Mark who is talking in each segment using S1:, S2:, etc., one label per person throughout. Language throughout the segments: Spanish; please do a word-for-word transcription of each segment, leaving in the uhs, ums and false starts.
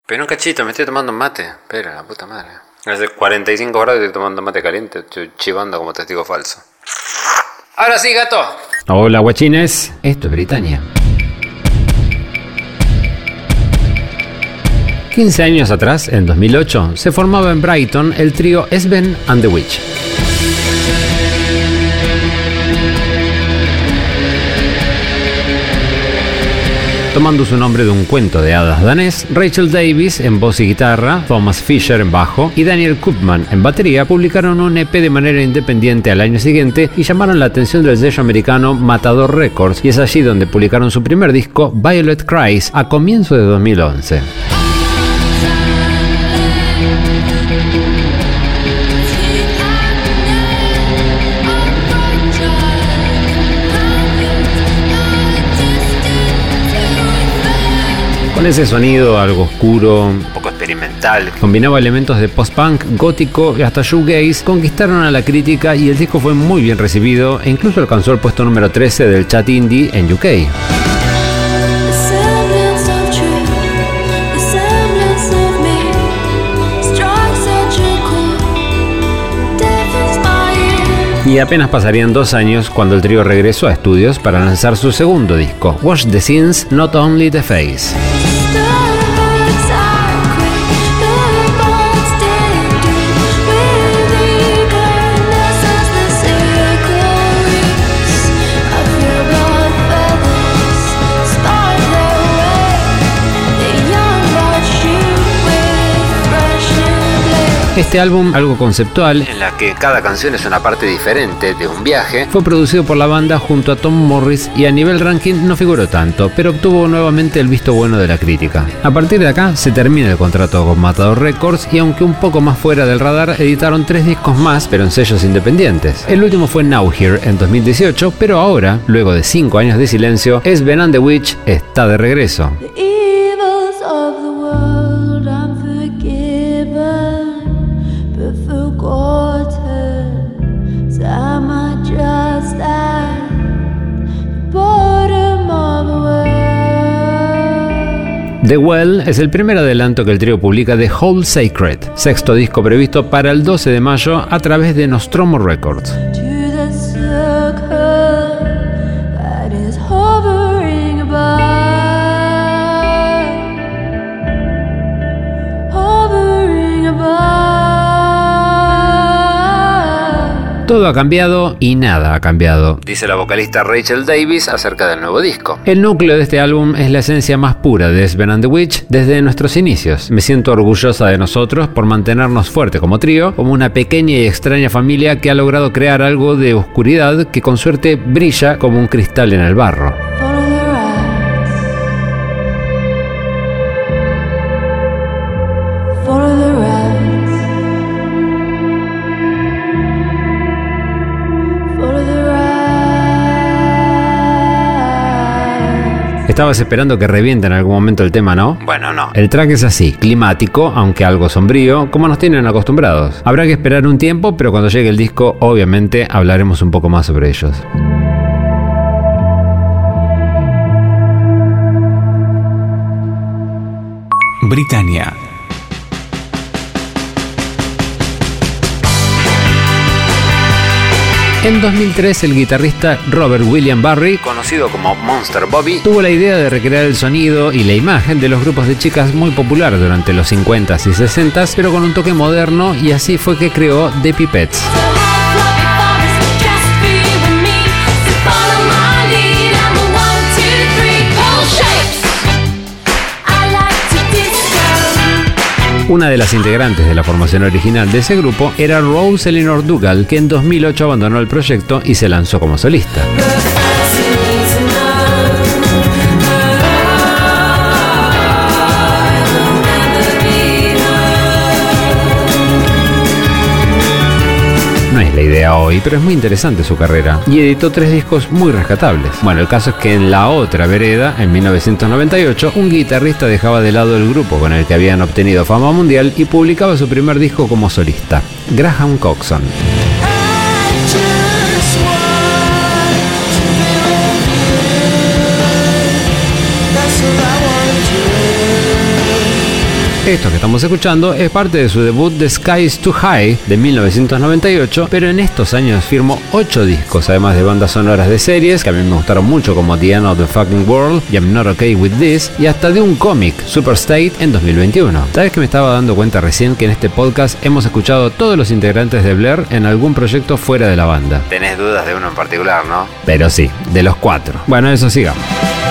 S1: Pero un cachito, me estoy tomando un mate. Espera, la puta madre. Hace cuarenta y cinco grados y estoy tomando mate caliente. Estoy chivando como testigo falso. Ahora sí, gato.
S2: Hola, guachines. Esto es Britannia. quince años atrás, en dos mil ocho, se formaba en Brighton el trío Sven and the Witch. Tomando su nombre de un cuento de hadas danés, Rachel Davies en voz y guitarra, Thomas Fisher en bajo y Daniel Koopman en batería publicaron un E P de manera independiente al año siguiente y llamaron la atención del sello americano Matador Records, y es allí donde publicaron su primer disco, Violet Cries, a comienzos de dos mil once. Con ese sonido algo oscuro, un poco experimental, combinaba elementos de post-punk, gótico y hasta shoegaze, conquistaron a la crítica y el disco fue muy bien recibido e incluso alcanzó el puesto número trece del chart indie en U K. Y apenas pasarían dos años cuando el trío regresó a estudios para lanzar su segundo disco, Wash the Sins, Not Only the Face. Este álbum, algo conceptual, en la que cada canción es una parte diferente de un viaje, fue producido por la banda junto a Tom Morris y a nivel ranking no figuró tanto, pero obtuvo nuevamente el visto bueno de la crítica. A partir de acá se termina el contrato con Matador Records y aunque un poco más fuera del radar, editaron tres discos más, pero en sellos independientes. El último fue Now Here en dos mil dieciocho, pero ahora, luego de cinco años de silencio, Sven and the Witch está de regreso. The Well es el primer adelanto que el trío publica de Whole Sacred, sexto disco previsto para el doce de mayo a través de Nostromo Records. Todo ha cambiado y nada ha cambiado, dice la vocalista Rachel Davies acerca del nuevo disco. El núcleo de este álbum es la esencia más pura de Sven and the Witch desde nuestros inicios. Me siento orgullosa de nosotros por mantenernos fuerte como trío, como una pequeña y extraña familia que ha logrado crear algo de oscuridad que con suerte brilla como un cristal en el barro. Estabas esperando que reviente en algún momento el tema, ¿no? Bueno, no. El track es así, climático, aunque algo sombrío, como nos tienen acostumbrados. Habrá que esperar un tiempo, pero cuando llegue el disco, obviamente, hablaremos un poco más sobre ellos.
S3: Britannia.
S2: En dos mil tres, el guitarrista Robert William Barry, conocido como Monster Bobby, tuvo la idea de recrear el sonido y la imagen de los grupos de chicas muy popular durante los cincuentas y sesentas, pero con un toque moderno, y así fue que creó The Pipettes. Una de las integrantes de la formación original de ese grupo era Rose Eleanor Dougal, que en dos mil ocho abandonó el proyecto y se lanzó como solista. No es la idea hoy, pero es muy interesante su carrera y editó tres discos muy rescatables. Bueno, el caso es que en la otra vereda, en mil novecientos noventa y ocho, un guitarrista dejaba de lado el grupo con el que habían obtenido fama mundial y publicaba su primer disco como solista, Graham Coxon. Esto que estamos escuchando es parte de su debut The Sky is Too High de mil novecientos noventa y ocho, pero en estos años firmó ocho discos, además de bandas sonoras de series que a mí me gustaron mucho, como The End of the Fucking World y I'm Not Okay With This, y hasta de un cómic, Superstate, en dos mil veintiuno. ¿Sabes que me estaba dando cuenta recién que en este podcast hemos escuchado a todos los integrantes de Blur en algún proyecto fuera de la banda?
S1: Tenés dudas de uno en particular, ¿no?
S2: Pero sí, de los cuatro. Bueno, eso sigamos.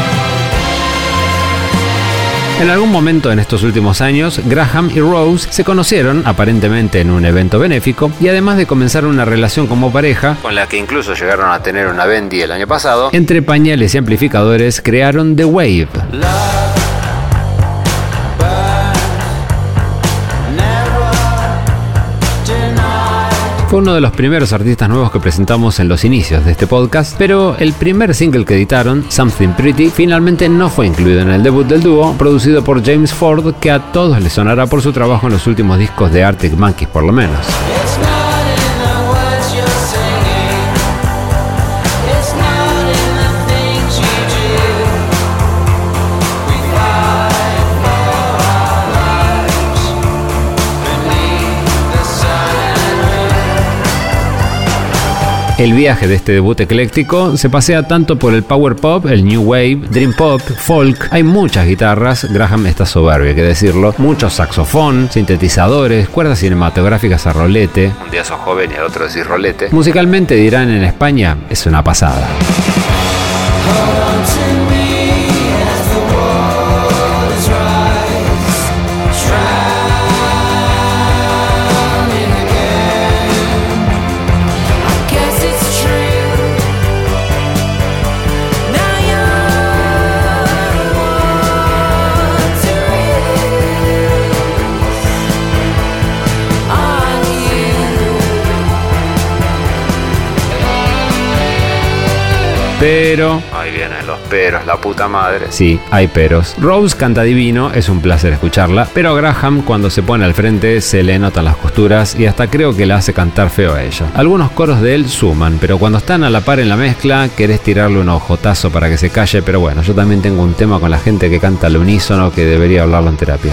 S2: En algún momento en estos últimos años, Graham y Rose se conocieron, aparentemente en un evento benéfico, y además de comenzar una relación como pareja,
S1: con la que incluso llegaron a tener una Bendy el año pasado,
S2: entre pañales y amplificadores crearon The Wave. Fue uno de los primeros artistas nuevos que presentamos en los inicios de este podcast, pero el primer single que editaron, Something Pretty, finalmente no fue incluido en el debut del dúo, producido por James Ford, que a todos les sonará por su trabajo en los últimos discos de Arctic Monkeys por lo menos. El viaje de este debut ecléctico se pasea tanto por el power pop, el new wave, dream pop, folk. Hay muchas guitarras, Graham está soberbio, hay que decirlo, mucho saxofón, sintetizadores, cuerdas cinematográficas a rolete.
S1: Un día sos joven y al otro decís rolete.
S2: Musicalmente, dirán en España, es una pasada. Pero...
S1: ahí vienen los peros, la puta madre.
S2: Sí, hay peros. Rose canta divino, es un placer escucharla, pero a Graham cuando se pone al frente se le notan las costuras y hasta creo que la hace cantar feo a ella. Algunos coros de él suman, pero cuando están a la par en la mezcla querés tirarle un ojotazo para que se calle, pero bueno, yo también tengo un tema con la gente que canta al unísono que debería hablarlo en terapia.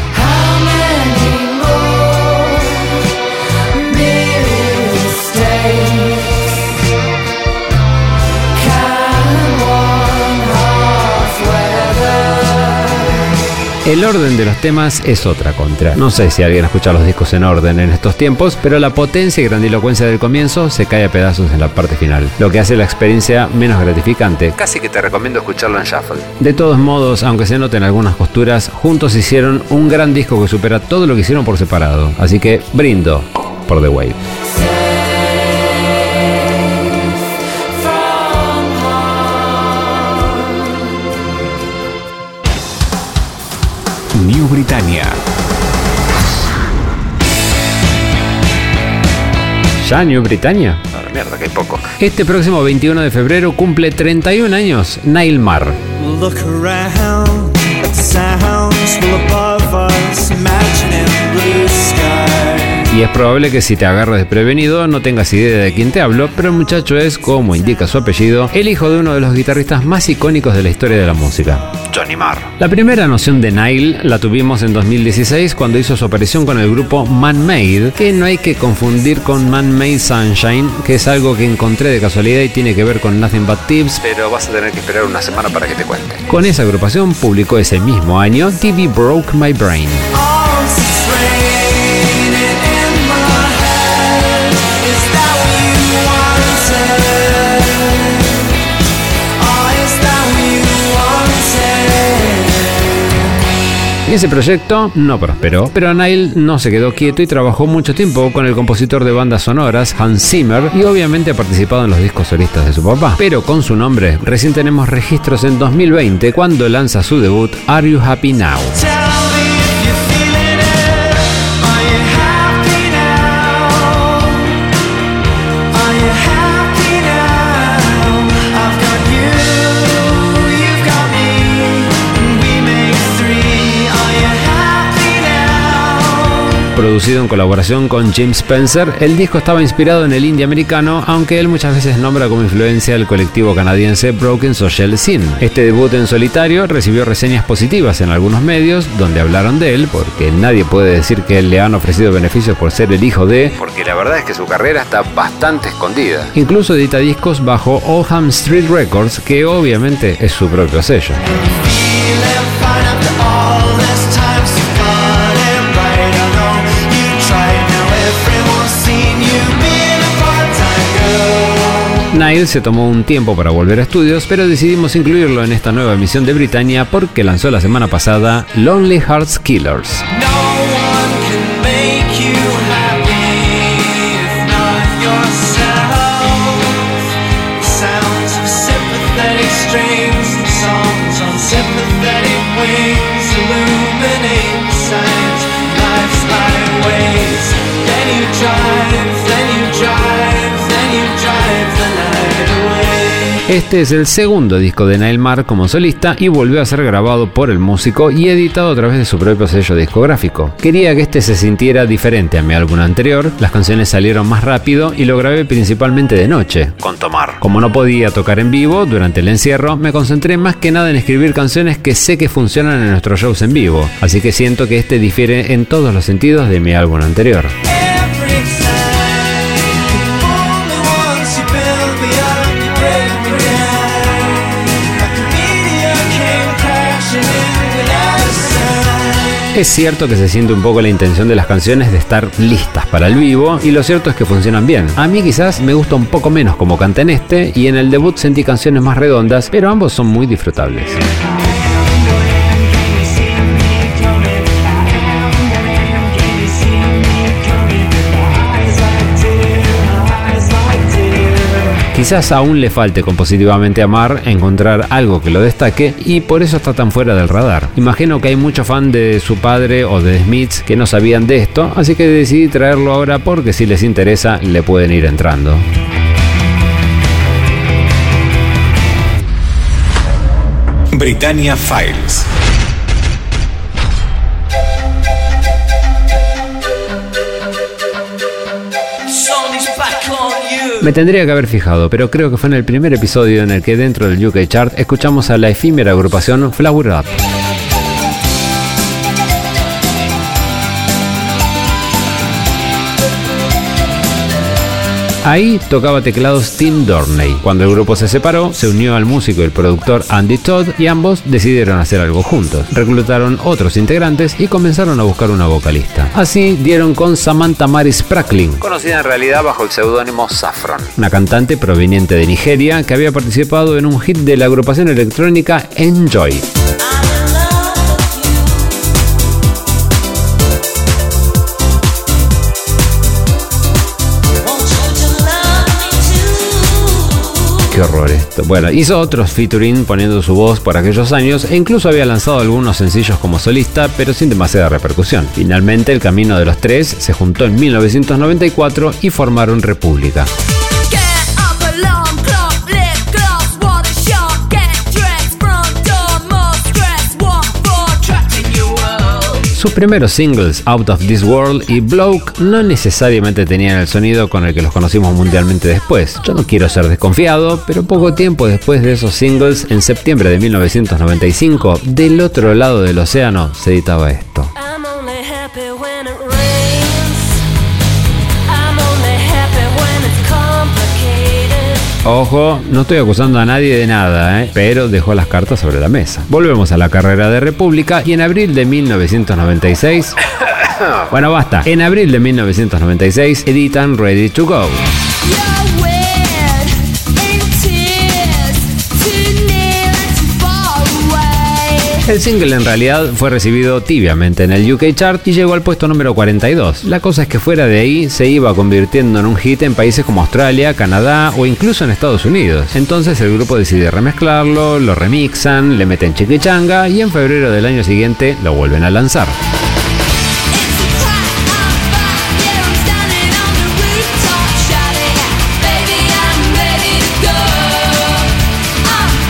S2: El orden de los temas es otra contra. No sé si alguien escucha los discos en orden en estos tiempos, pero la potencia y grandilocuencia del comienzo se cae a pedazos en la parte final, lo que hace la experiencia menos gratificante.
S1: Casi que te recomiendo escucharlo en shuffle.
S2: De todos modos, aunque se noten algunas costuras, juntos hicieron un gran disco que supera todo lo que hicieron por separado. Así que brindo por The Wave.
S3: New Britannia.
S2: ¿Ya New Britannia?
S1: A la mierda, que hay poco.
S2: Este próximo veintiuno de febrero cumple treinta y un años Neil Marr.
S4: Look around at the sounds full above us, imagining blue sky.
S2: Y es probable que si te agarras desprevenido no tengas idea de quién te hablo, pero el muchacho es, como indica su apellido, el hijo de uno de los guitarristas más icónicos de la historia de la música,
S1: Johnny Marr.
S2: La primera noción de Neil la tuvimos en dos mil dieciséis cuando hizo su aparición con el grupo Man Made, que no hay que confundir con Man Made Sunshine, que es algo que encontré de casualidad y tiene que ver con Nothing But Thieves,
S1: pero vas a tener que esperar una semana para que te cuente.
S2: Con esa agrupación publicó ese mismo año T V Broke My Brain. Ese proyecto no prosperó, pero Neil no se quedó quieto y trabajó mucho tiempo con el compositor de bandas sonoras Hans Zimmer y obviamente ha participado en los discos solistas de su papá. Pero con su nombre, recién tenemos registros en dos mil veinte cuando lanza su debut Are You Happy Now? Producido en colaboración con Jim Spencer, el disco estaba inspirado en el indie americano, aunque él muchas veces nombra como influencia el colectivo canadiense Broken Social Scene. Este debut en solitario recibió reseñas positivas en algunos medios, donde hablaron de él, porque nadie puede decir que le han ofrecido beneficios por ser el hijo de...
S1: Porque la verdad es que su carrera está bastante escondida.
S2: Incluso edita discos bajo Oldham Street Records, que obviamente es su propio sello. Nile se tomó un tiempo para volver a estudios, pero decidimos incluirlo en esta nueva emisión de Britannia porque lanzó la semana pasada Lonely Hearts Killers. Este es el segundo disco de Nile Marr como solista y volvió a ser grabado por el músico y editado a través de su propio sello discográfico. Quería que este se sintiera diferente a mi álbum anterior, las canciones salieron más rápido y lo grabé principalmente de noche, con Tomar. Como no podía tocar en vivo durante el encierro, me concentré más que nada en escribir canciones que sé que funcionan en nuestros shows en vivo, así que siento que este difiere en todos los sentidos de mi álbum anterior. Es cierto que se siente un poco la intención de las canciones de estar listas para el vivo, y lo cierto es que funcionan bien. A mí quizás me gusta un poco menos como canta en este, y en el debut sentí canciones más redondas, pero ambos son muy disfrutables. Quizás aún le falte compositivamente a Marr encontrar algo que lo destaque y por eso está tan fuera del radar. Imagino que hay muchos fans de su padre o de Smiths que no sabían de esto, así que decidí traerlo ahora porque si les interesa le pueden ir entrando.
S3: Britannia Files.
S2: Me tendría que haber fijado, pero creo que fue en el primer episodio en el que dentro del U K Chart escuchamos a la efímera agrupación Flower Up. Ahí tocaba teclados Tim Dorney. Cuando el grupo se separó, se unió al músico y el productor Andy Todd y ambos decidieron hacer algo juntos. Reclutaron otros integrantes y comenzaron a buscar una vocalista. Así dieron con Samantha Mary Sprackling,
S1: conocida en realidad bajo el seudónimo Saffron,
S2: una cantante proveniente de Nigeria que había participado en un hit de la agrupación electrónica Enjoy. Qué horror esto. Bueno, hizo otros featuring poniendo su voz por aquellos años e incluso había lanzado algunos sencillos como solista, pero sin demasiada repercusión. Finalmente, el camino de los tres se juntó en mil novecientos noventa y cuatro y formaron República. Sus primeros singles, Out of This World y Bloke, no necesariamente tenían el sonido con el que los conocimos mundialmente después. Yo no quiero ser desconfiado, pero poco tiempo después de esos singles, en septiembre de mil novecientos noventa y cinco, del otro lado del océano, se editaba esto. Ojo, no estoy acusando a nadie de nada, ¿eh? Pero dejó las cartas sobre la mesa. Volvemos a la carrera de República y en abril de mil novecientos noventa y seis... Bueno, basta. En abril de mil novecientos noventa y seis editan Ready to Go. El single en realidad fue recibido tibiamente en el U K Chart y llegó al puesto número cuarenta y dos. La cosa es que fuera de ahí se iba convirtiendo en un hit en países como Australia, Canadá o incluso en Estados Unidos. Entonces el grupo decide remezclarlo, lo remixan, le meten chiquichanga y en febrero del año siguiente lo vuelven a lanzar.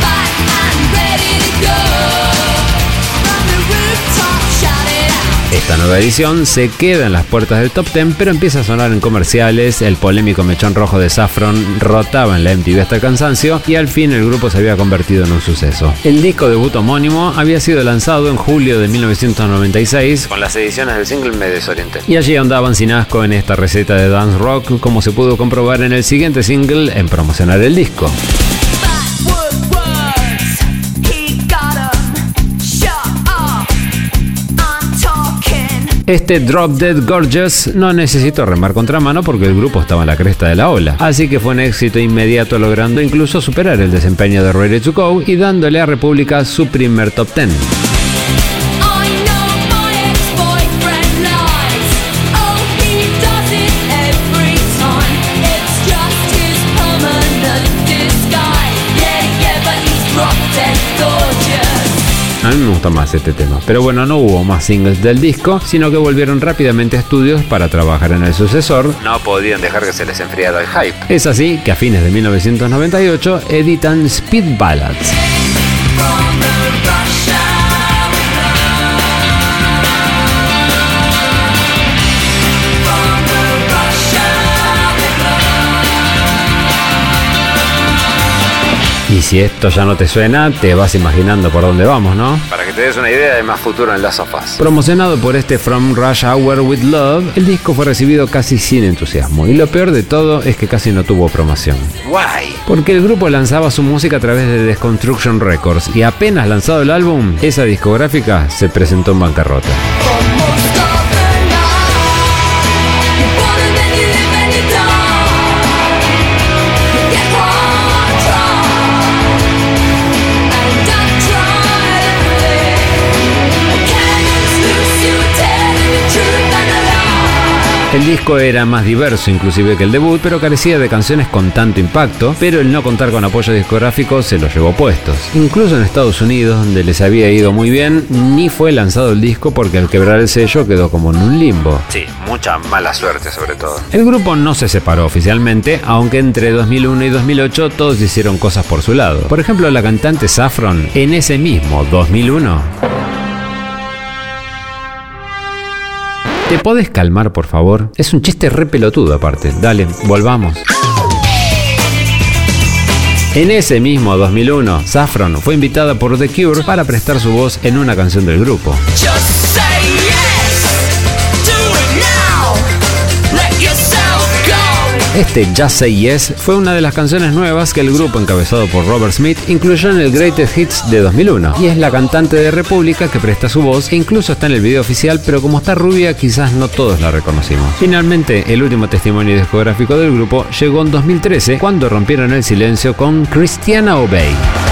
S2: Esta Esta nueva edición se queda en las puertas del top diez, pero empieza a sonar en comerciales, el polémico mechón rojo de Saffron rotaba en la M T V hasta el cansancio y al fin el grupo se había convertido en un suceso. El disco debut homónimo había sido lanzado en julio de mil novecientos noventa y seis.
S1: Con las ediciones del single me desorienté.
S2: Y allí andaban sin asco en esta receta de dance rock, como se pudo comprobar en el siguiente single en promocionar el disco. Este Drop Dead Gorgeous no necesitó remar contramano porque el grupo estaba en la cresta de la ola, así que fue un éxito inmediato, logrando incluso superar el desempeño de Ready to Go y dándole a República su primer top diez. A mí me gusta más este tema, pero bueno, no hubo más singles del disco, sino que volvieron rápidamente a estudios para trabajar en el sucesor.
S1: No podían dejar que se les enfriara el hype.
S2: Es así que a fines de mil novecientos noventa y ocho editan Speed Ballads. Y si esto ya no te suena, te vas imaginando por dónde vamos, ¿no?
S1: Para que te des una idea, hay más futuro en Last of Us.
S2: Promocionado por este From Rush Hour with Love, el disco fue recibido casi sin entusiasmo. Y lo peor de todo es que casi no tuvo promoción.
S1: Guay.
S2: Porque el grupo lanzaba su música a través de Deconstruction Records y apenas lanzado el álbum, esa discográfica se presentó en bancarrota. El disco era más diverso inclusive que el debut, pero carecía de canciones con tanto impacto, pero el no contar con apoyo discográfico se los llevó puestos. Incluso en Estados Unidos, donde les había ido muy bien, ni fue lanzado el disco porque al quebrar el sello quedó como en un limbo.
S1: Sí, mucha mala suerte sobre todo.
S2: El grupo no se separó oficialmente, aunque entre dos mil uno y dos mil ocho todos hicieron cosas por su lado. Por ejemplo, la cantante Saffron, en ese mismo dos mil uno... ¿Te podés calmar, por favor? Es un chiste re pelotudo aparte. Dale, volvamos. En ese mismo dos mil uno, Saffron fue invitada por The Cure para prestar su voz en una canción del grupo. Este Just Say Yes fue una de las canciones nuevas que el grupo encabezado por Robert Smith incluyó en el Greatest Hits de dos mil uno. Y es la cantante de República que presta su voz e incluso está en el video oficial, pero como está rubia quizás no todos la reconocimos. Finalmente, el último testimonio discográfico del grupo llegó en dos mil trece, cuando rompieron el silencio con Christiana Obey.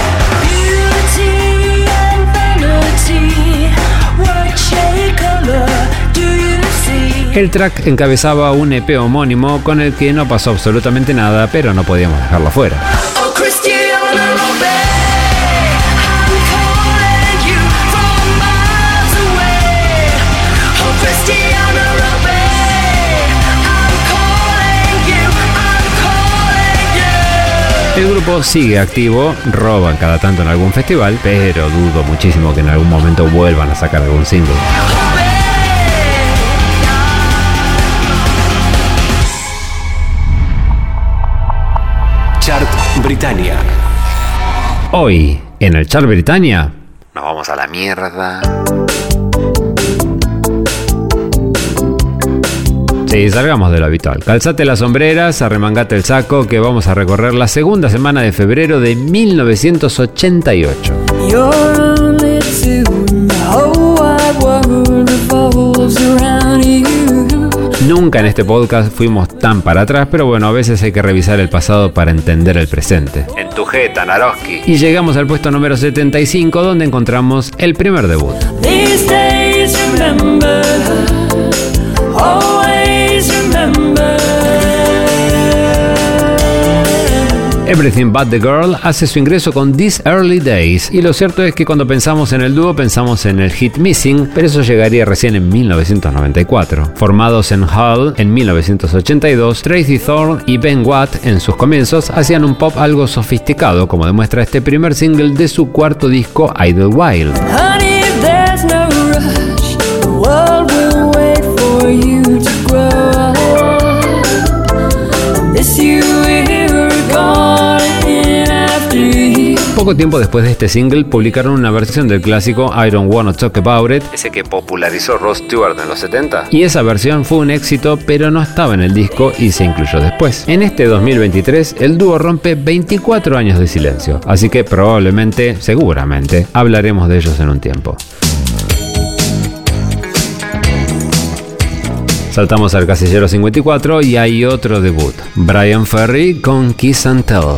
S2: El track encabezaba un E P homónimo con el que no pasó absolutamente nada, pero no podíamos dejarlo fuera. El grupo sigue activo, roban cada tanto en algún festival, pero dudo muchísimo que en algún momento vuelvan a sacar algún single.
S3: Chart Britannia.
S2: Hoy, en el Chart Britannia,
S1: nos vamos a la mierda.
S2: Sí, salgamos de lo habitual. Calzate las sombreras, arremangate el saco, que vamos a recorrer la segunda semana de febrero de mil novecientos ochenta y ocho. Nunca en este podcast fuimos tan para atrás, pero bueno, a veces hay que revisar el pasado para entender el presente.
S1: En tu jeta, Naroski.
S2: Y llegamos al puesto número setenta y cinco, donde encontramos el primer debut. These days remember, always remember. Everything But The Girl hace su ingreso con These Early Days, y lo cierto es que cuando pensamos en el dúo pensamos en el hit Missing, pero eso llegaría recién en mil novecientos noventa y cuatro. Formados en Hull en mil novecientos ochenta y dos, Tracy Thorn y Ben Watt en sus comienzos hacían un pop algo sofisticado, como demuestra este primer single de su cuarto disco, Idlewild. Honey, there's no rush. The world will Poco tiempo después de este single publicaron una versión del clásico I Don't Wanna Talk About It,
S1: ese que popularizó Rod Stewart en los setenta.
S2: y esa versión fue un éxito, pero no estaba en el disco y se incluyó después. En este dos mil veintitrés, el dúo rompe veinticuatro años de silencio, así que probablemente, seguramente, hablaremos de ellos en un tiempo. Saltamos al casillero cincuenta y cuatro y hay otro debut, Bryan Ferry con Kiss and Tell.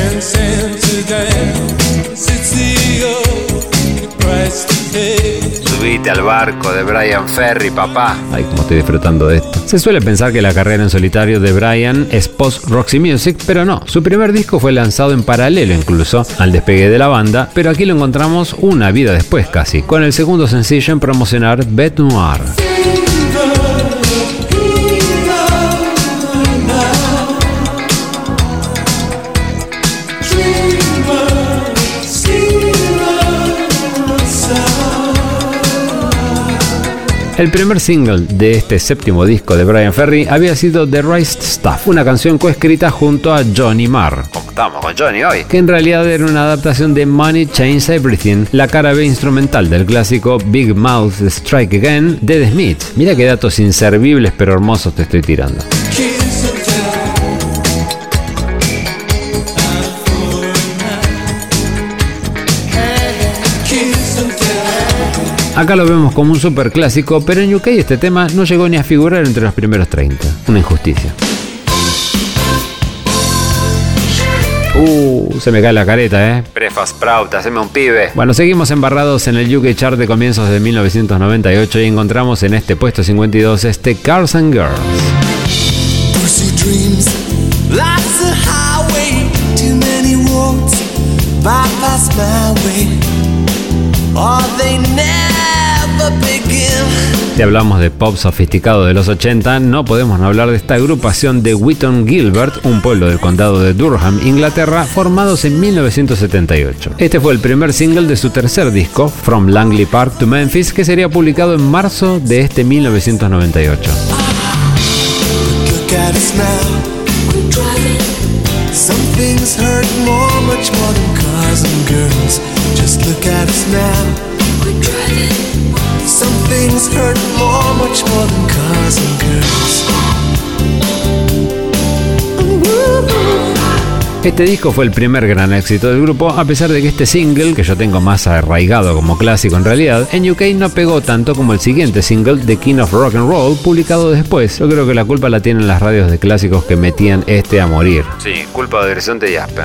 S1: Subite al barco de Bryan Ferry, papá.
S2: Ay, cómo estoy disfrutando de esto. Se suele pensar que la carrera en solitario de Bryan es post-Roxy Music, pero no. Su primer disco fue lanzado en paralelo incluso al despegue de la banda, pero aquí lo encontramos una vida después casi, con el segundo sencillo en promocionar Bête Noire. El primer single de este séptimo disco de Bryan Ferry había sido The Right Stuff, una canción coescrita junto a Johnny Marr,
S1: Como estamos con Johnny hoy.
S2: que en realidad era una adaptación de Money Changes Everything, la cara B instrumental del clásico Big Mouth Strike Again de The Smiths. Mira qué datos inservibles pero hermosos te estoy tirando. Acá lo vemos como un super clásico, pero en U K este tema no llegó ni a figurar entre los primeros treinta. Una injusticia. Uh, se me cae la careta, eh.
S1: Prefa Sprout, haceme un pibe.
S2: Bueno, seguimos embarrados en el U K Chart de comienzos de mil novecientos noventa y ocho y encontramos en este puesto cincuenta y dos este Cars and Girls.
S4: Pursue dreams, life's a highway, too many roads, bypass my way, or they never begin.
S2: Si hablamos de pop sofisticado de los ochenta, no podemos no hablar de esta agrupación de Wheaton Gilbert, un pueblo del condado de Durham, Inglaterra, formados en mil novecientos setenta y ocho. Este fue el primer single de su tercer disco, From Langley Park to Memphis, que sería publicado en marzo de este mil novecientos noventa y ocho.
S4: Look at us now, quit driving. Some things hurt more, much more than cars and girls. Just look at us now, quit driving. Some things hurt more, much more than cars and girls.
S2: Este disco fue el primer gran éxito del grupo, a pesar de que este single, que yo tengo más arraigado como clásico en realidad, en U K no pegó tanto como el siguiente single, The King of Rock and Roll, publicado después. Yo creo que la culpa la tienen las radios de clásicos que metían este a morir.
S1: Sí, culpa de Horizonte y Aspen.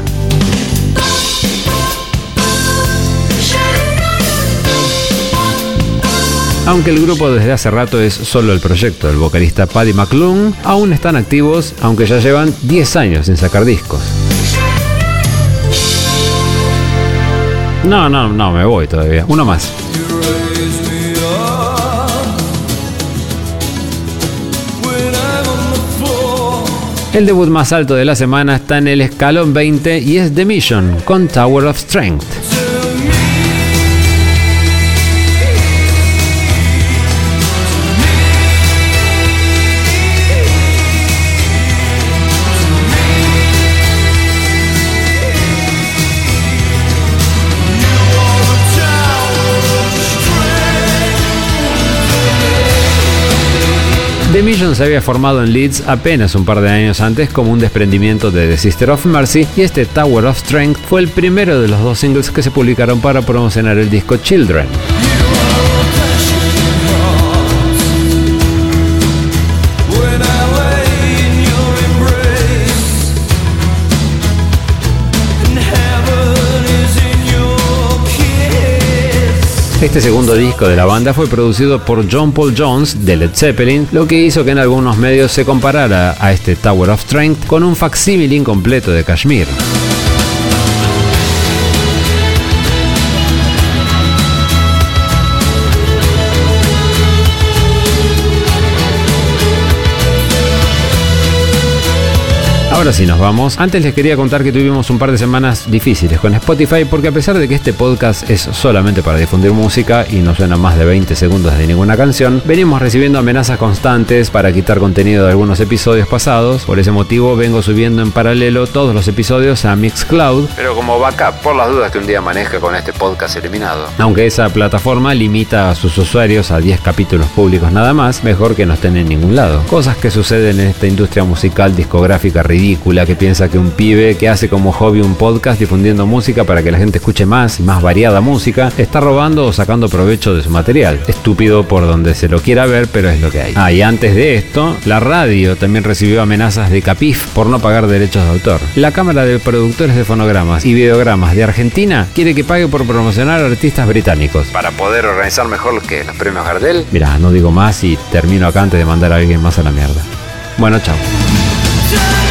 S2: Aunque el grupo desde hace rato es solo el proyecto del vocalista Paddy McClung, aún están activos, aunque ya llevan diez años sin sacar discos. No, no, no, me voy todavía. Uno más. El debut más alto de la semana está en el escalón veinte y es The Mission con Tower of Strength. The Mission se había formado en Leeds apenas un par de años antes como un desprendimiento de The Sister of Mercy, y este Tower of Strength fue el primero de los dos singles que se publicaron para promocionar el disco Children. Este segundo disco de la banda fue producido por John Paul Jones de Led Zeppelin, lo que hizo que en algunos medios se comparara a este Tower of Strength con un facsímil incompleto de Kashmir. Ahora sí nos vamos. Antes les quería contar que tuvimos un par de semanas difíciles con Spotify porque a pesar de que este podcast es solamente para difundir música y no suena más de veinte segundos de ninguna canción, venimos recibiendo amenazas constantes para quitar contenido de algunos episodios pasados. Por ese motivo vengo subiendo en paralelo todos los episodios a Mixcloud,
S1: pero como backup, por las dudas que un día maneje con este podcast eliminado.
S2: Aunque esa plataforma limita a sus usuarios a diez capítulos públicos nada más, mejor que no estén en ningún lado. Cosas que suceden en esta industria musical discográfica ridícula que piensa que un pibe que hace como hobby un podcast difundiendo música para que la gente escuche más y más variada música está robando o sacando provecho de su material. Estúpido por donde se lo quiera ver, pero es lo que hay. Ah, y antes de esto, la radio también recibió amenazas de Capif por no pagar derechos de autor. La Cámara de Productores de Fonogramas y Videogramas de Argentina quiere que pague por promocionar a artistas británicos.
S1: Para poder organizar mejor que los premios Gardel.
S2: Mirá, no digo más y termino acá antes de mandar a alguien más a la mierda. Bueno, chao.